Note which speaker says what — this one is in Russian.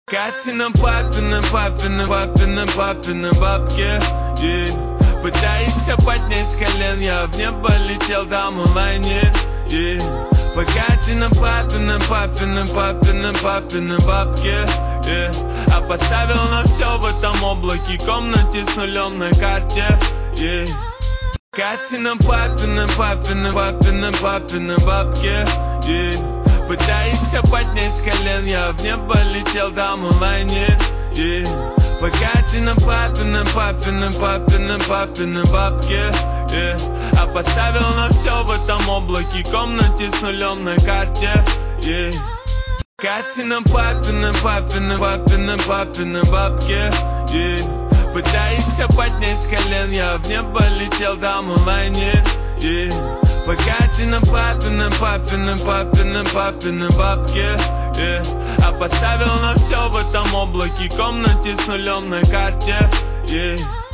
Speaker 1: Катина, папина, папина, папина, папина бабки, yeah. Пытаешься поднять с колен, я в небо летел, там лайнер, yeah. По Катина, папина, папина, папина, папина бабки, yeah. А поставил на все в этом облаке, комнате с нулем на карте, yeah. Катина, папина, папина, папина, папина бабки, yeah. Пытаешься поднять с колен, я в небо летел, там лайнер, yeah. По Катина, папина, папина, папина, папина бабки, yeah. А поставил на все в этом облаке, комнате с нулем на карте, yeah. Катина, папина, папина, папина, папина бабки, yeah. Пытаешься поднять с колен, я в небо летел, там лайнер, yeah. По Катина, папина, папина, папина, папина бабки, yeah. А поставил на все в этом облаке, комнате с нулем на карте, yeah.